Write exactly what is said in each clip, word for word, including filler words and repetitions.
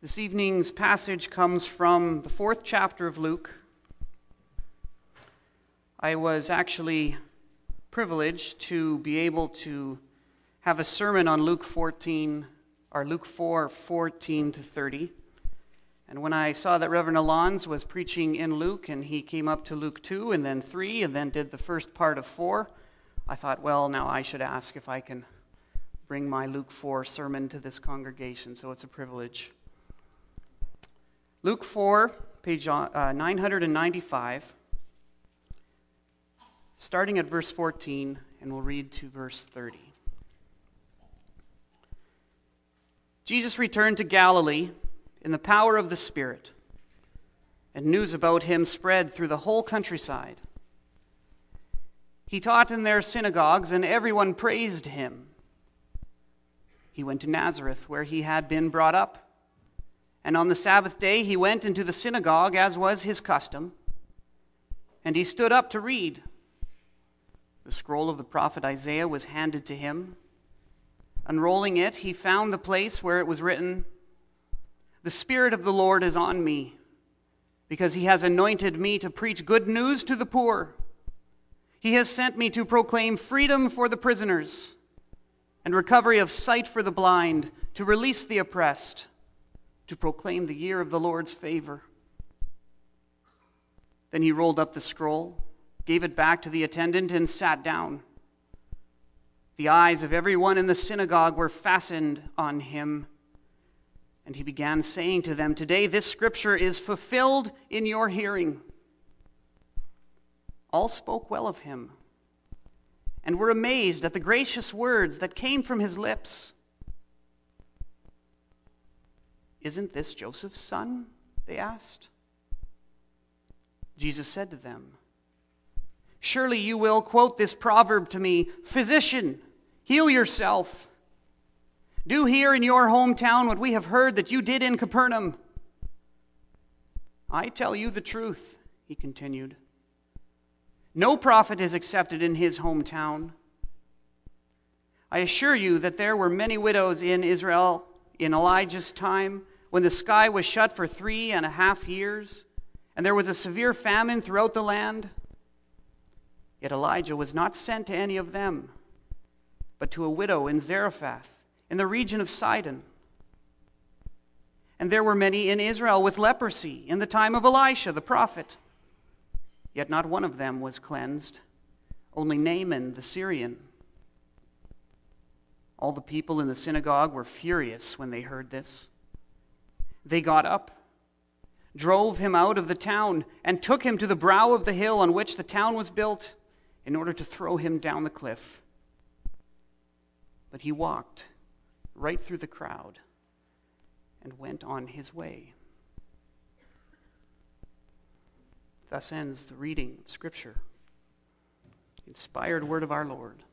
This evening's passage comes from the fourth chapter of Luke. I was actually privileged to be able to have a sermon on Luke fourteen, or Luke four, fourteen to thirty. And when I saw that Reverend Alonz was preaching in Luke, and he came up to Luke two, and then three, and then did the first part of four, I thought, well, now I should ask if I can bring my Luke four sermon to this congregation, so it's a privilege. Luke four, page uh, nine ninety-five, starting at verse fourteen, and we'll read to verse thirty. Jesus returned to Galilee in the power of the Spirit, and news about him spread through the whole countryside. He taught in their synagogues, and everyone praised him. He went to Nazareth, where he had been brought up. And on the Sabbath day he went into the synagogue, as was his custom, and he stood up to read. The scroll of the prophet Isaiah was handed to him. Unrolling it, he found the place where it was written, "The Spirit of the Lord is on me, because he has anointed me to preach good news to the poor. He has sent me to proclaim freedom for the prisoners, and recovery of sight for the blind, to release the oppressed, to proclaim the year of the Lord's favor." Then he rolled up the scroll, gave it back to the attendant, and sat down. The eyes of everyone in the synagogue were fastened on him, and he began saying to them, "Today this scripture is fulfilled in your hearing." All spoke well of him, and were amazed at the gracious words that came from his lips. "Isn't this Joseph's son?" they asked. Jesus said to them, "Surely you will quote this proverb to me, 'Physician, heal yourself. Do here in your hometown what we have heard that you did in Capernaum.' I tell you the truth," he continued. "No prophet is accepted in his hometown. I assure you that there were many widows in Israel in Elijah's time, when the sky was shut for three and a half years, and there was a severe famine throughout the land. Yet Elijah was not sent to any of them, but to a widow in Zarephath, in the region of Sidon. And there were many in Israel with leprosy in the time of Elisha the prophet. Yet not one of them was cleansed, only Naaman the Syrian." All the people in the synagogue were furious when they heard this. They got up, drove him out of the town, and took him to the brow of the hill on which the town was built, in order to throw him down the cliff. But he walked right through the crowd and went on his way. Thus ends the reading of Scripture. Inspired word of our Lord.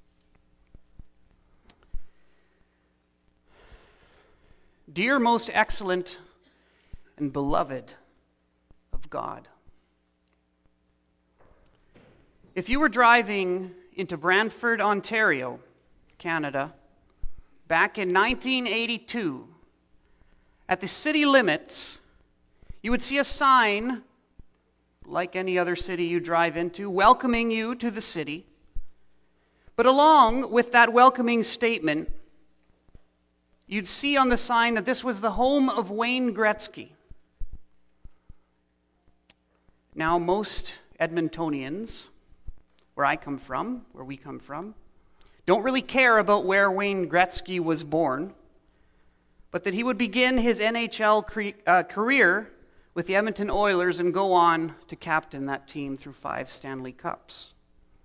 Dear, most excellent and beloved of God, if you were driving into Brantford, Ontario, Canada, back in nineteen eighty-two, at the city limits, you would see a sign, like any other city you drive into, welcoming you to the city. But along with that welcoming statement, you'd see on the sign that this was the home of Wayne Gretzky. Now, most Edmontonians, where I come from, where we come from, don't really care about where Wayne Gretzky was born, but that he would begin his N H L cre- uh, career with the Edmonton Oilers and go on to captain that team through five Stanley Cups.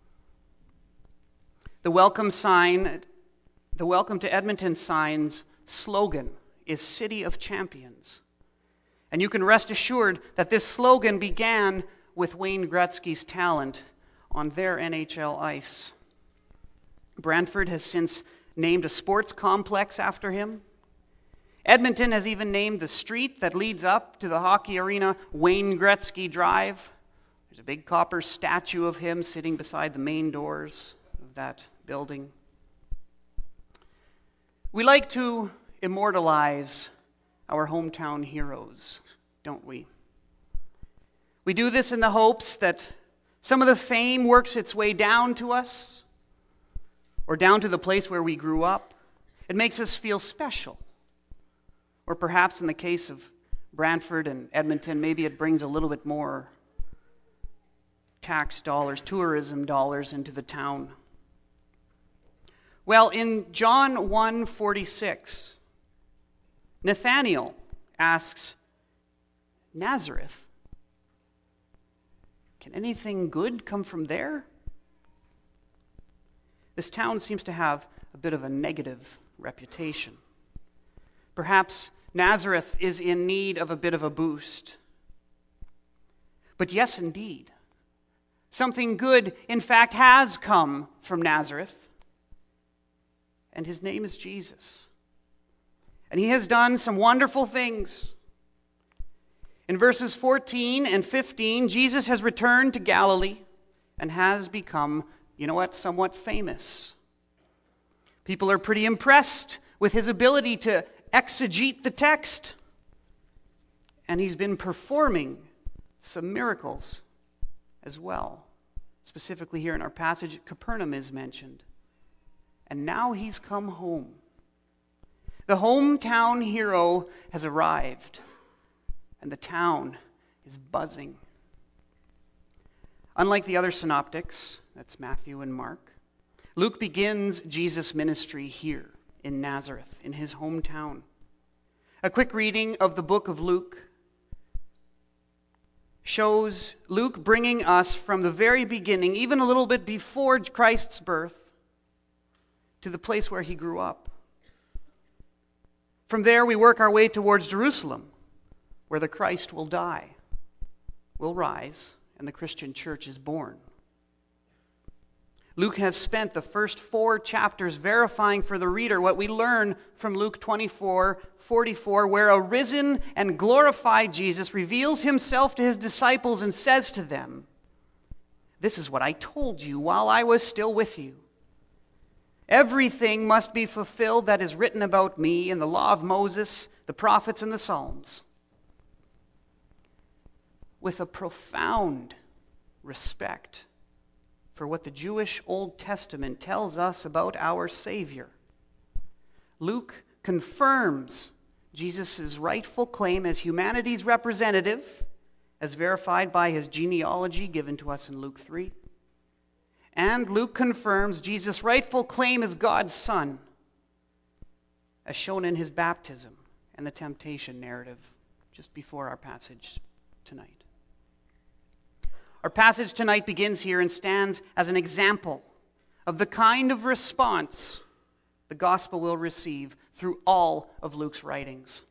The welcome sign, the Welcome to Edmonton sign's slogan is "City of Champions." And you can rest assured that this slogan began with Wayne Gretzky's talent on their N H L ice. Brantford has since named a sports complex after him. Edmonton has even named the street that leads up to the hockey arena Wayne Gretzky Drive. There's a big copper statue of him sitting beside the main doors of that building. We like to immortalize our hometown heroes, don't we? We do this in the hopes that some of the fame works its way down to us, or down to the place where we grew up. It makes us feel special. Or perhaps in the case of Brantford and Edmonton, maybe it brings a little bit more tax dollars, tourism dollars into the town. Well, in John one forty-six, Nathanael asks, Nazareth? Can anything good come from there? This town seems to have a bit of a negative reputation. Perhaps Nazareth is in need of a bit of a boost. But yes, indeed, something good, in fact, has come from Nazareth. And his name is Jesus. And he has done some wonderful things. In verses fourteen and fifteen, Jesus has returned to Galilee and has become, you know what, somewhat famous. People are pretty impressed with his ability to exegete the text. And he's been performing some miracles as well. Specifically here in our passage, Capernaum is mentioned. And now he's come home. The hometown hero has arrived. And the town is buzzing. Unlike the other synoptics, that's Matthew and Mark, Luke begins Jesus' ministry here in Nazareth, in his hometown. A quick reading of the book of Luke shows Luke bringing us from the very beginning, even a little bit before Christ's birth, to the place where he grew up. From there, we work our way towards Jerusalem, where the Christ will die, will rise, and the Christian church is born. Luke has spent the first four chapters verifying for the reader what we learn from Luke twenty-four forty-four, where a risen and glorified Jesus reveals himself to his disciples and says to them, "This is what I told you while I was still with you. Everything must be fulfilled that is written about me in the law of Moses, the prophets, and the Psalms." With a profound respect for what the Jewish Old Testament tells us about our Savior, Luke confirms Jesus' rightful claim as humanity's representative, as verified by his genealogy given to us in Luke three. And Luke confirms Jesus' rightful claim as God's Son, as shown in his baptism and the temptation narrative just before our passage tonight. Our passage tonight begins here and stands as an example of the kind of response the gospel will receive through all of Luke's writings.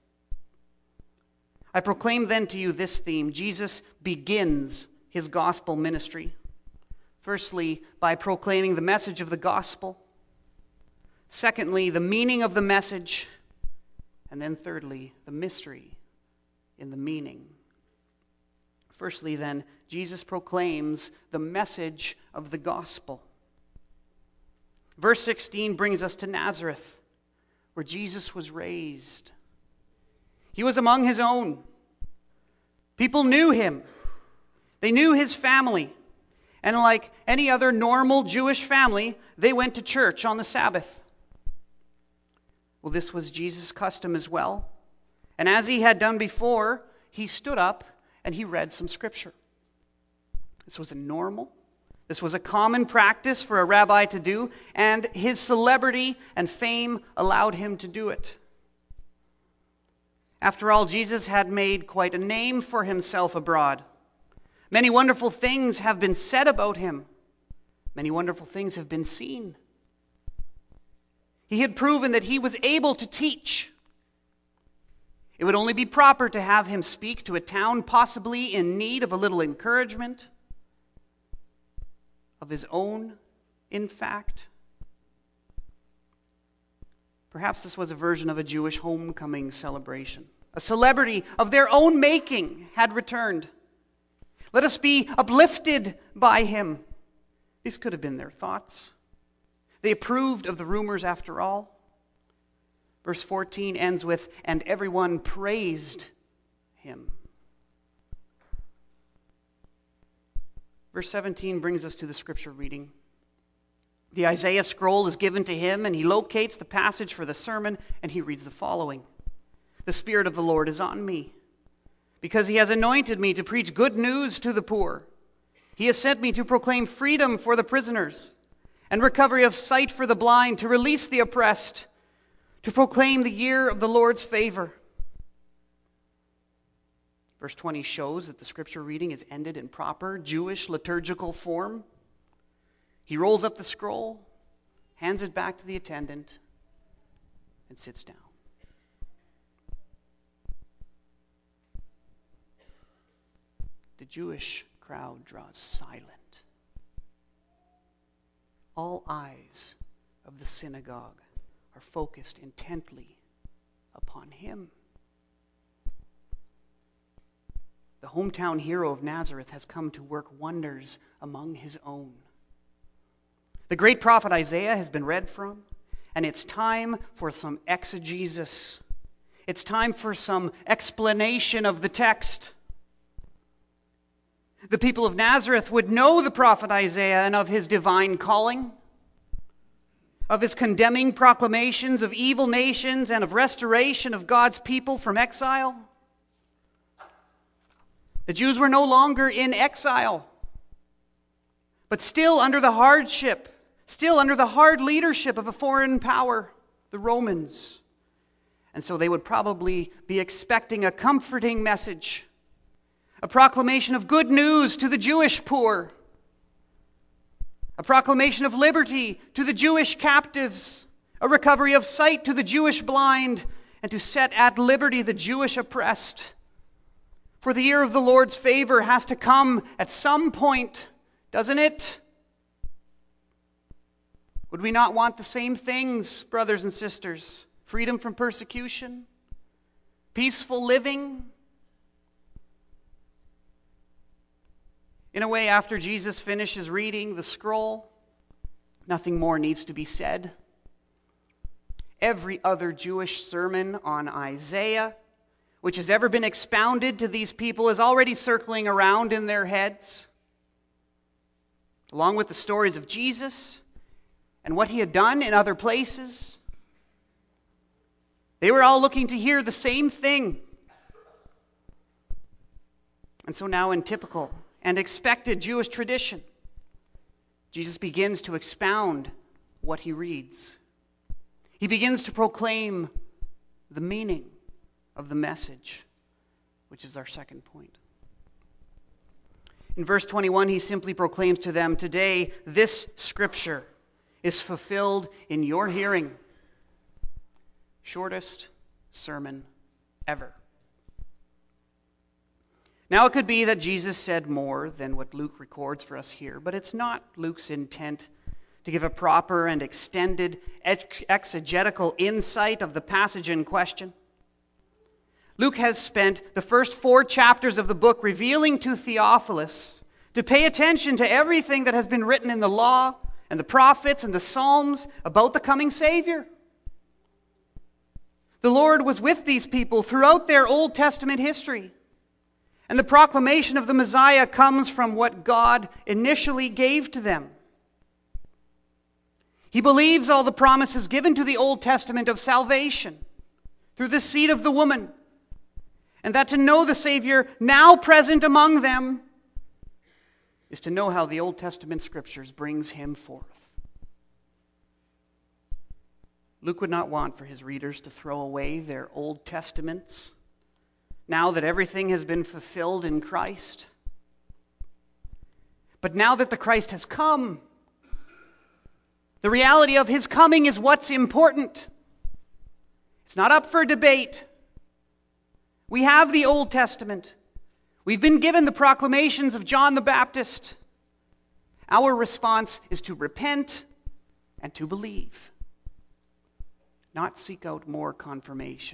I proclaim then to you this theme: Jesus begins his gospel ministry. Firstly, by proclaiming the message of the gospel. Secondly, the meaning of the message. And then thirdly, the mystery in the meaning. Firstly, then, Jesus proclaims the message of the gospel. Verse sixteen brings us to Nazareth, where Jesus was raised. He was among his own. People knew him. They knew his family. And like any other normal Jewish family, they went to church on the Sabbath. Well, this was Jesus' custom as well. And as he had done before, he stood up and he read some scripture. This was a normal, this was a common practice for a rabbi to do, and his celebrity and fame allowed him to do it. After all, Jesus had made quite a name for himself abroad. Many wonderful things have been said about him. Many wonderful things have been seen. He had proven that he was able to teach. It would only be proper to have him speak to a town possibly in need of a little encouragement, of his own, in fact. Perhaps this was a version of a Jewish homecoming celebration. A celebrity of their own making had returned. Let us be uplifted by him. These could have been their thoughts. They approved of the rumors after all. Verse fourteen ends with, and everyone praised him. Verse seventeen brings us to the scripture reading. The Isaiah scroll is given to him, and he locates the passage for the sermon, and he reads the following. The Spirit of the Lord is on me, because he has anointed me to preach good news to the poor. He has sent me to proclaim freedom for the prisoners, and recovery of sight for the blind, to release the oppressed, to proclaim the year of the Lord's favor. Verse twenty shows that the scripture reading is ended in proper Jewish liturgical form. He rolls up the scroll, hands it back to the attendant, and sits down. The Jewish crowd draws silent. All eyes of the synagogue are focused intently upon him. The hometown hero of Nazareth has come to work wonders among his own. The great prophet Isaiah has been read from, and it's time for some exegesis. It's time for some explanation of the text. The people of Nazareth would know the prophet Isaiah and of his divine calling, of his condemning proclamations of evil nations and of restoration of God's people from exile. The Jews were no longer in exile, but still under the hardship, still under the hard leadership of a foreign power, the Romans. And so they would probably be expecting a comforting message, a proclamation of good news to the Jewish poor, a proclamation of liberty to the Jewish captives, a recovery of sight to the Jewish blind, and to set at liberty the Jewish oppressed. For the year of the Lord's favor has to come at some point, doesn't it? Would we not want the same things, brothers and sisters? Freedom from persecution, peaceful living. In a way, after Jesus finishes reading the scroll, nothing more needs to be said. Every other Jewish sermon on Isaiah, which has ever been expounded to these people, is already circling around in their heads, along with the stories of Jesus and what he had done in other places. They were all looking to hear the same thing. And so now, in typical and expected Jewish tradition, Jesus begins to expound what he reads. He begins to proclaim the meaning of the message, which is our second point. In verse twenty-one, he simply proclaims to them, "Today, this scripture is fulfilled in your hearing." Shortest sermon ever. Now, it could be that Jesus said more than what Luke records for us here, but it's not Luke's intent to give a proper and extended exegetical insight of the passage in question. Luke has spent the first four chapters of the book revealing to Theophilus to pay attention to everything that has been written in the law and the prophets and the Psalms about the coming Savior. The Lord was with these people throughout their Old Testament history. And the proclamation of the Messiah comes from what God initially gave to them. He believes all the promises given to the Old Testament of salvation through the seed of the woman, and that to know the Savior now present among them is to know how the Old Testament scriptures brings him forth. Luke would not want for his readers to throw away their Old Testaments now that everything has been fulfilled in Christ. But now that the Christ has come, the reality of his coming is what's important. It's not up for debate. We have the Old Testament. We've been given the proclamations of John the Baptist. Our response is to repent and to believe, not seek out more confirmation.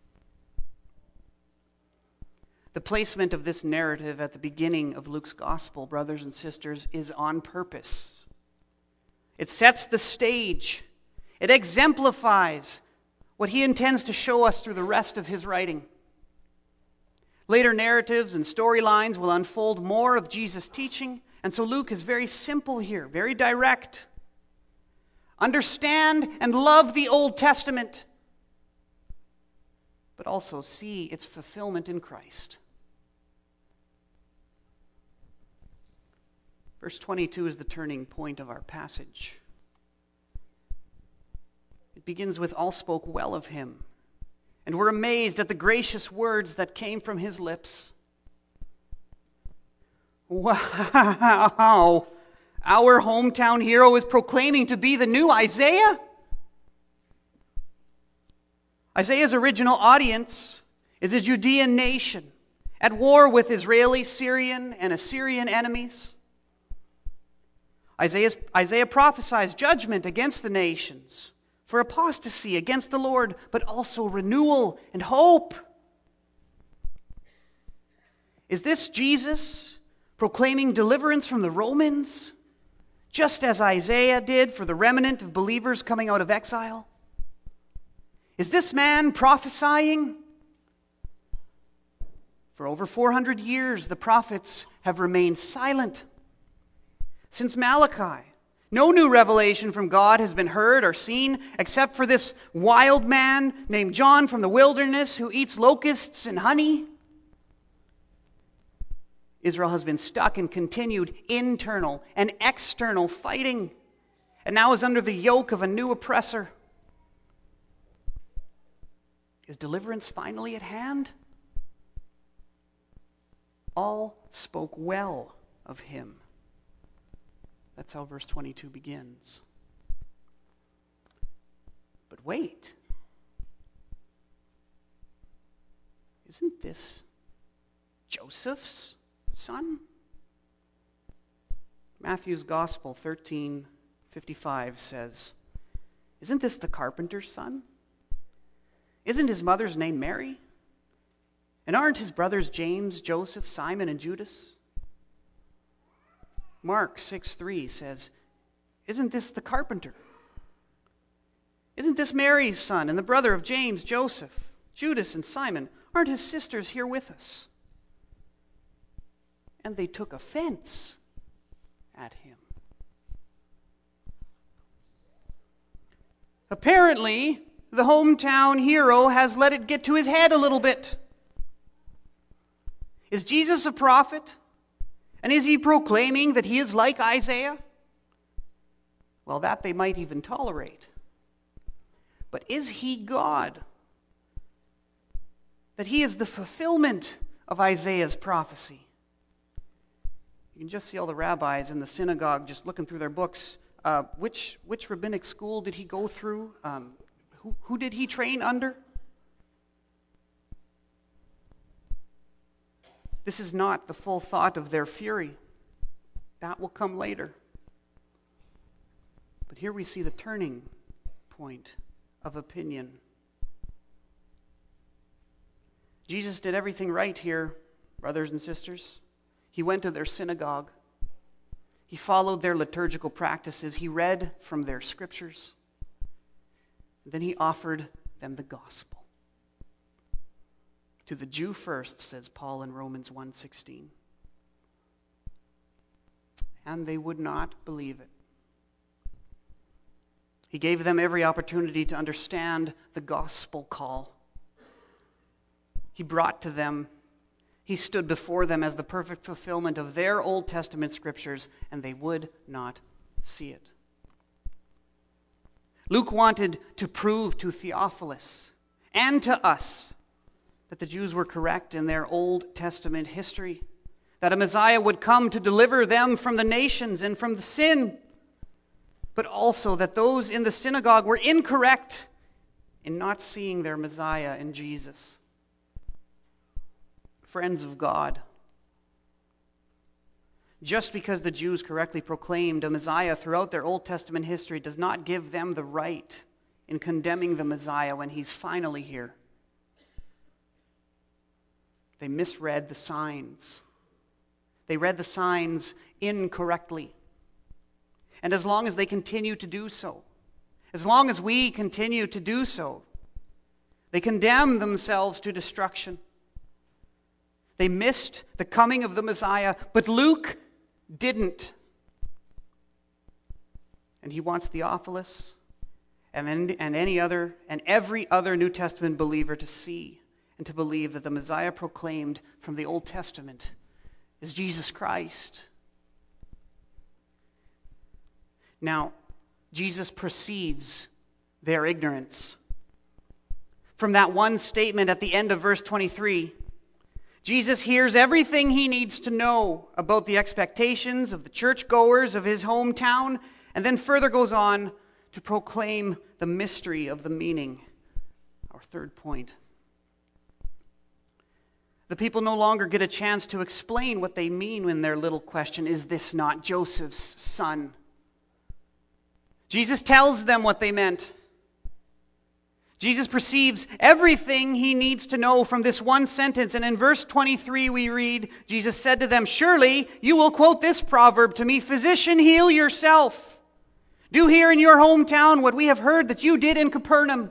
The placement of this narrative at the beginning of Luke's gospel, brothers and sisters, is on purpose. It sets the stage. It exemplifies what he intends to show us through the rest of his writing. Later narratives and storylines will unfold more of Jesus' teaching, and so Luke is very simple here, very direct. Understand and love the Old Testament, but also see its fulfillment in Christ. Verse twenty-two is the turning point of our passage. It begins with, all spoke well of him, and were amazed at the gracious words that came from his lips. Wow! Our hometown hero is proclaiming to be the new Isaiah? Isaiah's original audience is a Judean nation at war with Israeli, Syrian, and Assyrian enemies. Isaiah's, Isaiah prophesies judgment against the nations for apostasy against the Lord, but also renewal and hope. Is this Jesus proclaiming deliverance from the Romans, just as Isaiah did for the remnant of believers coming out of exile? Is this man prophesying? For over four hundred years, the prophets have remained silent. Since Malachi, no new revelation from God has been heard or seen except for this wild man named John from the wilderness who eats locusts and honey. Israel has been stuck in continued internal and external fighting, and now is under the yoke of a new oppressor. Is deliverance finally at hand? All spoke well of him. That's how verse twenty-two begins. But wait. Isn't this Joseph's son? Matthew's Gospel thirteen fifty-five says, isn't this the carpenter's son? Isn't his mother's name Mary? And aren't his brothers James, Joseph, Simon, and Judas? Mark six three says, isn't this the carpenter? Isn't this Mary's son and the brother of James, Joseph, Judas, and Simon? Aren't his sisters here with us? And they took offense at him. Apparently, the hometown hero has let it get to his head a little bit. Is Jesus a prophet? And is he proclaiming that he is like Isaiah? Well, that they might even tolerate. But is he God? That he is the fulfillment of Isaiah's prophecy. You can just see all the rabbis in the synagogue just looking through their books. Uh, which, which rabbinic school did he go through? Um, who, who did he train under? This is not the full thought of their fury. That will come later. But here we see the turning point of opinion. Jesus did everything right here, brothers and sisters. He went to their synagogue. He followed their liturgical practices. He read from their scriptures. Then he offered them the gospel. To the Jew first, says Paul in Romans one sixteen. And they would not believe it. He gave them every opportunity to understand the gospel call. He brought to them, he stood before them as the perfect fulfillment of their Old Testament scriptures, and they would not see it. Luke wanted to prove to Theophilus and to us that the Jews were correct in their Old Testament history, that a Messiah would come to deliver them from the nations and from the sin, but also that those in the synagogue were incorrect in not seeing their Messiah in Jesus. Friends of God, just because the Jews correctly proclaimed a Messiah throughout their Old Testament history does not give them the right in condemning the Messiah when he's finally here. They misread the signs. They read the signs incorrectly. And as long as they continue to do so, as long as we continue to do so, They condemned themselves to destruction. They missed the coming of the Messiah, but Luke didn't. And he wants Theophilus and and any other and every other New Testament believer to see and to believe that the Messiah proclaimed from the Old Testament is Jesus Christ. Now, Jesus perceives their ignorance. From that one statement at the end of verse twenty-three, Jesus hears everything he needs to know about the expectations of the churchgoers of his hometown, and then further goes on to proclaim the mystery of the meaning. Our third point. The people no longer get a chance to explain what they mean when their little question, is this not Joseph's son? Jesus tells them what they meant. Jesus perceives everything he needs to know from this one sentence. And in verse twenty-three we read, Jesus said to them, surely you will quote this proverb to me, physician, heal yourself. Do here in your hometown what we have heard that you did in Capernaum.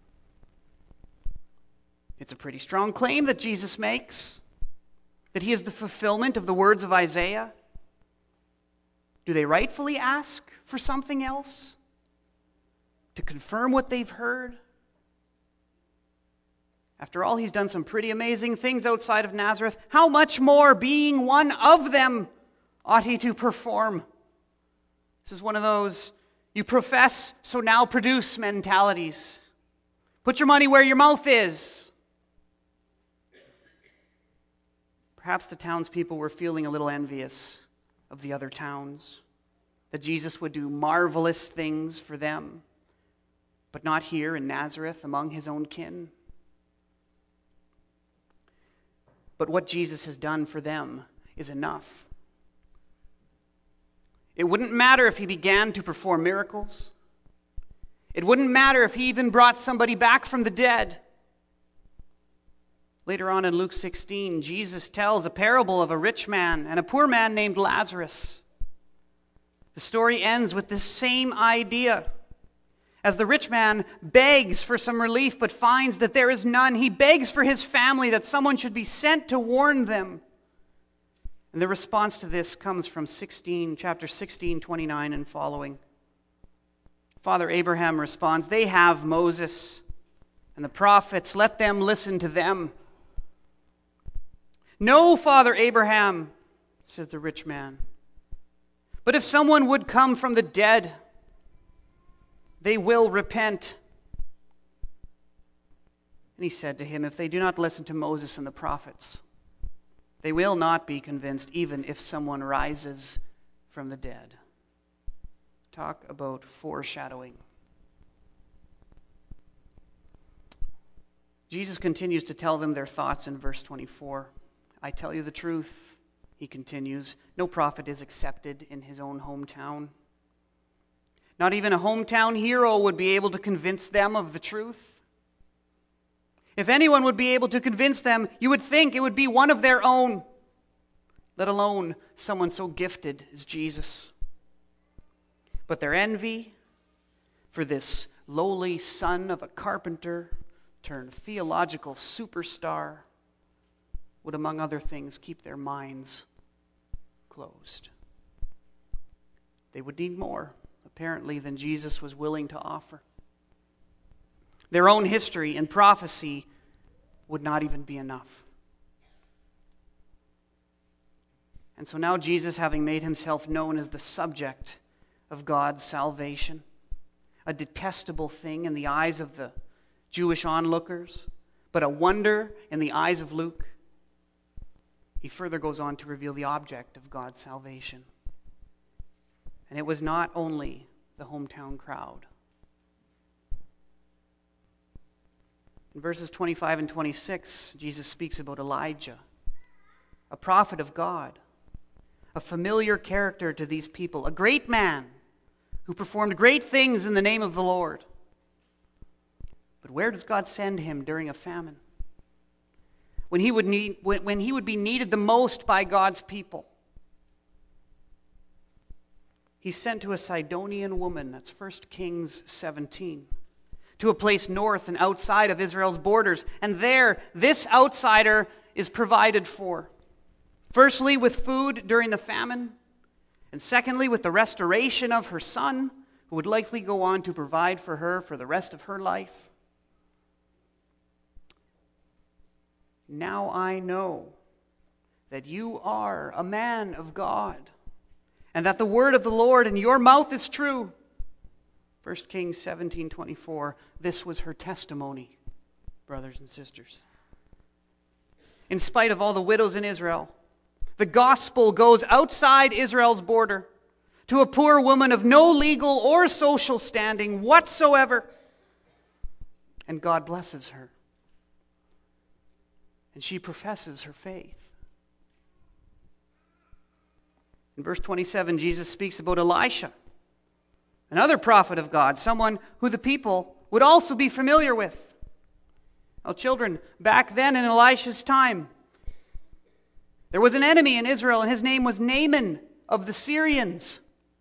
It's a pretty strong claim that Jesus makes, that he is the fulfillment of the words of Isaiah. Do they rightfully ask for something else to confirm what they've heard? After all, he's done some pretty amazing things outside of Nazareth. How much more, being one of them, ought he to perform? This is one of those you profess, so now produce mentalities. Put your money where your mouth is. Perhaps the townspeople were feeling a little envious of the other towns, that Jesus would do marvelous things for them, but not here in Nazareth among his own kin. But what Jesus has done for them is enough. It wouldn't matter if he began to perform miracles. It wouldn't matter if he even brought somebody back from the dead. Later on in Luke sixteen, Jesus tells a parable of a rich man and a poor man named Lazarus. The story ends with this same idea. As the rich man begs for some relief but finds that there is none, he begs for his family that someone should be sent to warn them. And the response to this comes from sixteen, chapter sixteen, twenty-nine and following. Father Abraham responds, they have Moses and the prophets, let them listen to them. No, Father Abraham, says the rich man, but if someone would come from the dead, they will repent. And he said to him, if they do not listen to Moses and the prophets, they will not be convinced, even if someone rises from the dead. Talk about foreshadowing. Jesus continues to tell them their thoughts in verse twenty-four. I tell you the truth, he continues, no prophet is accepted in his own hometown. Not even a hometown hero would be able to convince them of the truth. If anyone would be able to convince them, you would think it would be one of their own, let alone someone so gifted as Jesus. But their envy for this lowly son of a carpenter turned theological superstar would, among other things, keep their minds closed. They would need more, apparently, than Jesus was willing to offer. Their own history and prophecy would not even be enough. And so now Jesus, having made himself known as the subject of God's salvation, a detestable thing in the eyes of the Jewish onlookers, but a wonder in the eyes of Luke, he further goes on to reveal the object of God's salvation. And it was not only the hometown crowd. In verses twenty-five and twenty-six, Jesus speaks about Elijah, a prophet of God, a familiar character to these people, a great man who performed great things in the name of the Lord. But where does God send him during a famine? When he would need, when, when he would be needed the most by God's people. He's sent to a Sidonian woman, that's First Kings seventeen, to a place north and outside of Israel's borders. And there, this outsider is provided for. Firstly, with food during the famine, and secondly, with the restoration of her son, who would likely go on to provide for her for the rest of her life. Now I know that you are a man of God, and that the word of the Lord in your mouth is true. First Kings seventeen twenty-four. This was her testimony, brothers and sisters. In spite of all the widows in Israel, the gospel goes outside Israel's border to a poor woman of no legal or social standing whatsoever. And God blesses her. And she professes her faith. In verse twenty-seven, Jesus speaks about Elisha, another prophet of God, someone who the people would also be familiar with. Now, children, back then in Elisha's time, there was an enemy in Israel, and his name was Naaman of the Syrians.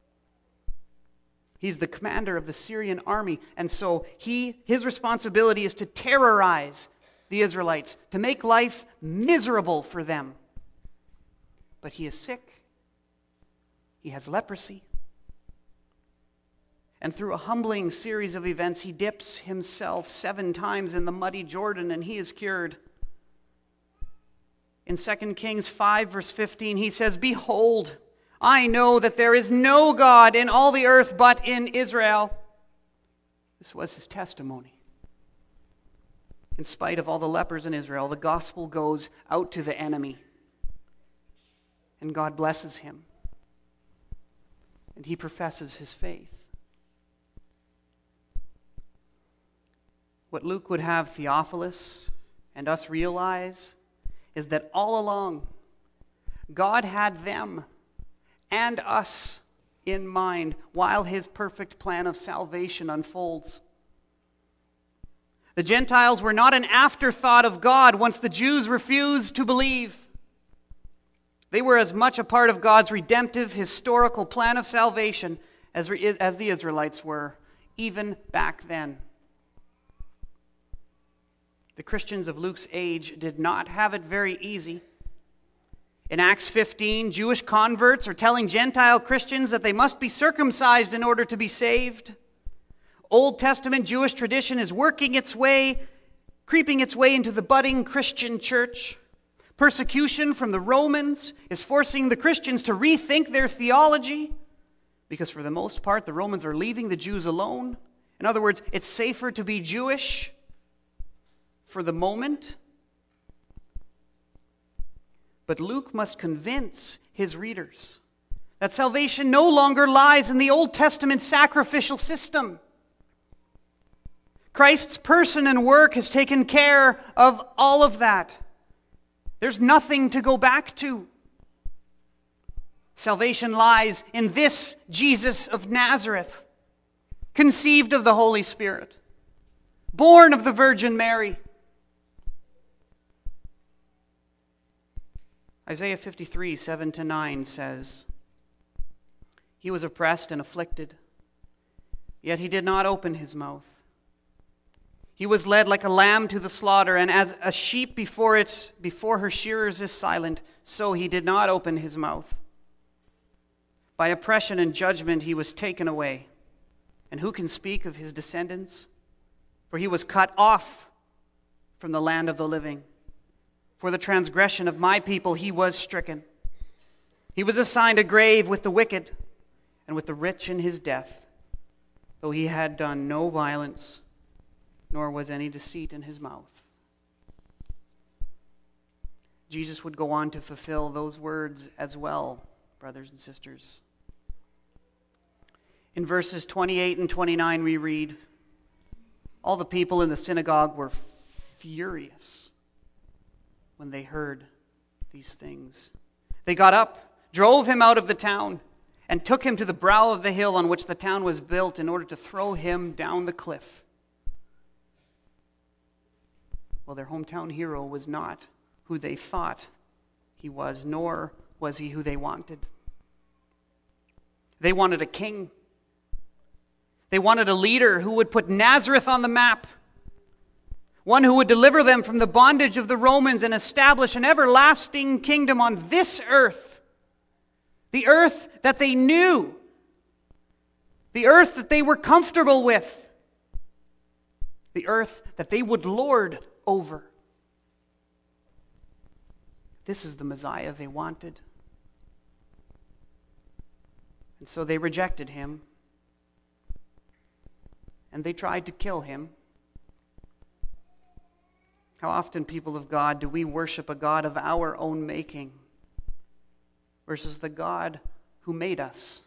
He's the commander of the Syrian army, and so he, his responsibility is to terrorize the Israelites, to make life miserable for them. But he is sick. He has leprosy. And through a humbling series of events, he dips himself seven times in the muddy Jordan, and he is cured. In Second Kings five, verse fifteen, he says, "Behold, I know that there is no God in all the earth but in Israel." This was his testimony. In spite of all the lepers in Israel, the gospel goes out to the enemy. And God blesses him. And he professes his faith. What Luke would have Theophilus and us realize is that all along, God had them and us in mind while his perfect plan of salvation unfolds. The Gentiles were not an afterthought of God once the Jews refused to believe. They were as much a part of God's redemptive historical plan of salvation as, as the Israelites were, even back then. The Christians of Luke's age did not have it very easy. In Acts fifteen, Jewish converts are telling Gentile Christians that they must be circumcised in order to be saved. Old Testament Jewish tradition is working its way, creeping its way into the budding Christian church. Persecution from the Romans is forcing the Christians to rethink their theology, because for the most part, the Romans are leaving the Jews alone. In other words, it's safer to be Jewish for the moment. But Luke must convince his readers that salvation no longer lies in the Old Testament sacrificial system. Christ's person and work has taken care of all of that. There's nothing to go back to. Salvation lies in this Jesus of Nazareth, conceived of the Holy Spirit, born of the Virgin Mary. Isaiah fifty-three, seven to nine says, "He was oppressed and afflicted, yet he did not open his mouth. He was led like a lamb to the slaughter, and as a sheep before its before her shearers is silent, so he did not open his mouth. By oppression and judgment he was taken away. And who can speak of his descendants? For he was cut off from the land of the living. For the transgression of my people he was stricken. He was assigned a grave with the wicked and with the rich in his death, though he had done no violence, nor was any deceit in his mouth." Jesus would go on to fulfill those words as well, brothers and sisters. In verses twenty-eight and twenty-nine we read, "All the people in the synagogue were furious when they heard these things. They got up, drove him out of the town, and took him to the brow of the hill on which the town was built in order to throw him down the cliff." Well, their hometown hero was not who they thought he was, nor was he who they wanted. They wanted a king. They wanted a leader who would put Nazareth on the map, one who would deliver them from the bondage of the Romans and establish an everlasting kingdom on this earth, the earth that they knew, the earth that they were comfortable with, the earth that they would lord over. This is the Messiah they wanted. And so they rejected him, and they tried to kill him. How often, people of God, do we worship a God of our own making versus the God who made us?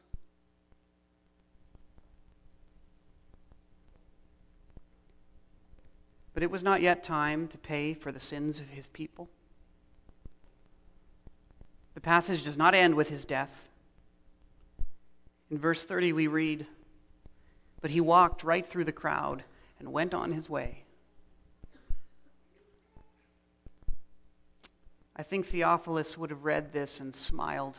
But it was not yet time to pay for the sins of his people. The passage does not end with his death. In verse thirty we read, "But he walked right through the crowd and went on his way." I think Theophilus would have read this and smiled.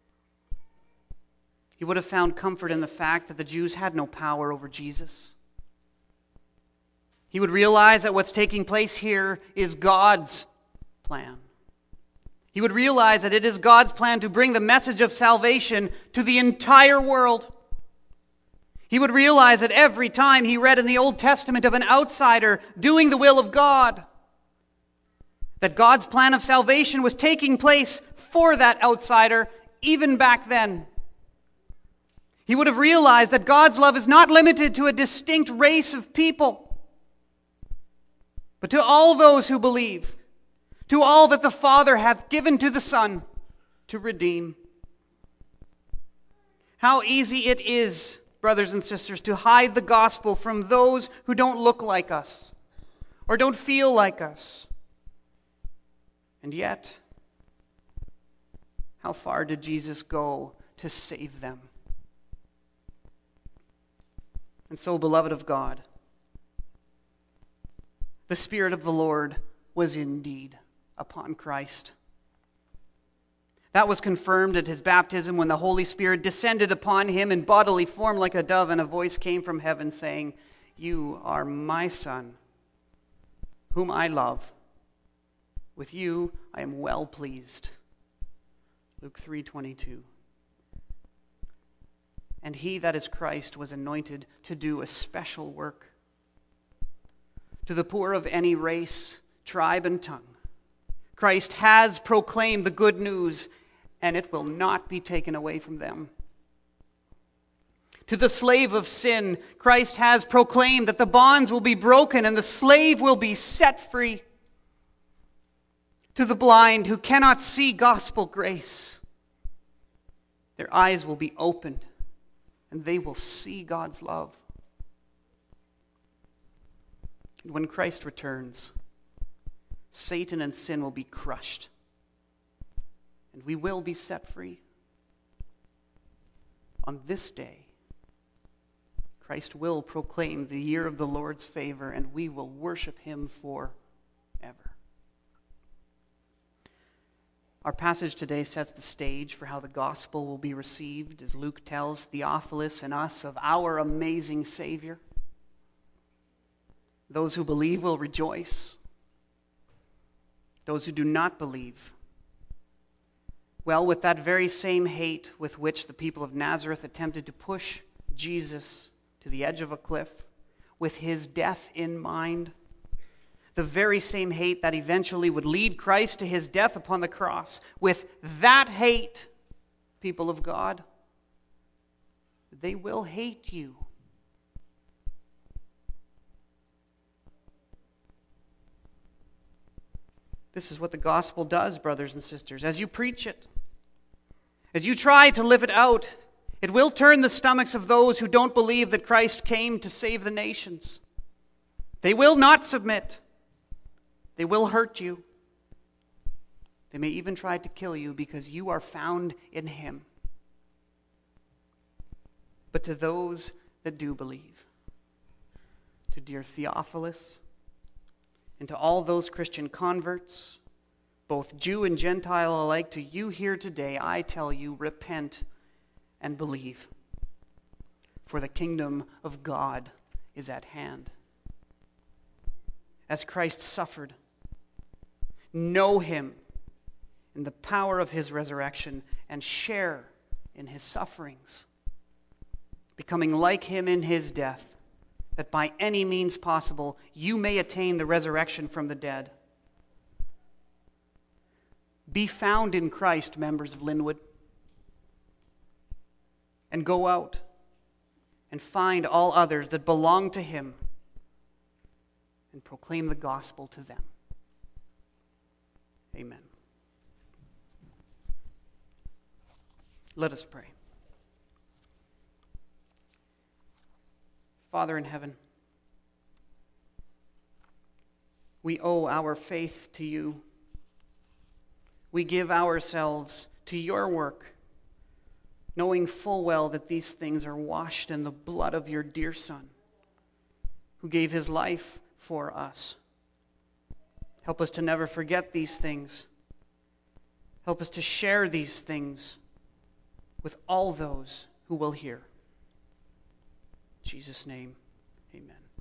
He would have found comfort in the fact that the Jews had no power over Jesus. He would realize that what's taking place here is God's plan. He would realize that it is God's plan to bring the message of salvation to the entire world. He would realize that every time he read in the Old Testament of an outsider doing the will of God, that God's plan of salvation was taking place for that outsider even back then. He would have realized that God's love is not limited to a distinct race of people, but to all those who believe, to all that the Father hath given to the Son to redeem. How easy it is, brothers and sisters, to hide the gospel from those who don't look like us or don't feel like us. And yet, how far did Jesus go to save them? And so, beloved of God, the Spirit of the Lord was indeed upon Christ. That was confirmed at his baptism when the Holy Spirit descended upon him in bodily form like a dove, and a voice came from heaven saying, "You are my Son, whom I love. With you I am well pleased." Luke three twenty-two. And he, that is Christ, was anointed to do a special work. To the poor of any race, tribe, and tongue, Christ has proclaimed the good news, and it will not be taken away from them. To the slave of sin, Christ has proclaimed that the bonds will be broken and the slave will be set free. To the blind who cannot see gospel grace, their eyes will be opened and they will see God's love. And when Christ returns, Satan and sin will be crushed and we will be set free. On this day, Christ will proclaim the year of the Lord's favor, and we will worship him forever. Our passage today sets the stage for how the gospel will be received as Luke tells Theophilus and us of our amazing Savior. Those who believe will rejoice. Those who do not believe, well, with that very same hate with which the people of Nazareth attempted to push Jesus to the edge of a cliff, with his death in mind, the very same hate that eventually would lead Christ to his death upon the cross, with that hate, people of God, they will hate you. This is what the gospel does, brothers and sisters. As you preach it, as you try to live it out, it will turn the stomachs of those who don't believe that Christ came to save the nations. They will not submit. They will hurt you. They may even try to kill you because you are found in him. But to those that do believe, to dear Theophilus, and to all those Christian converts, both Jew and Gentile alike, to you here today, I tell you, repent and believe. for the kingdom of God is at hand. As Christ suffered, know him in the power of his resurrection and share in his sufferings, becoming like him in his death, that by any means possible you may attain the resurrection from the dead. Be found in Christ, members of Linwood, and go out and find all others that belong to him and proclaim the gospel to them. Amen. Let us pray. Father in heaven, we owe our faith to you. We give ourselves to your work, knowing full well that these things are washed in the blood of your dear Son, who gave his life for us. Help us to never forget these things. Help us to share these things with all those who will hear. In Jesus' name, amen.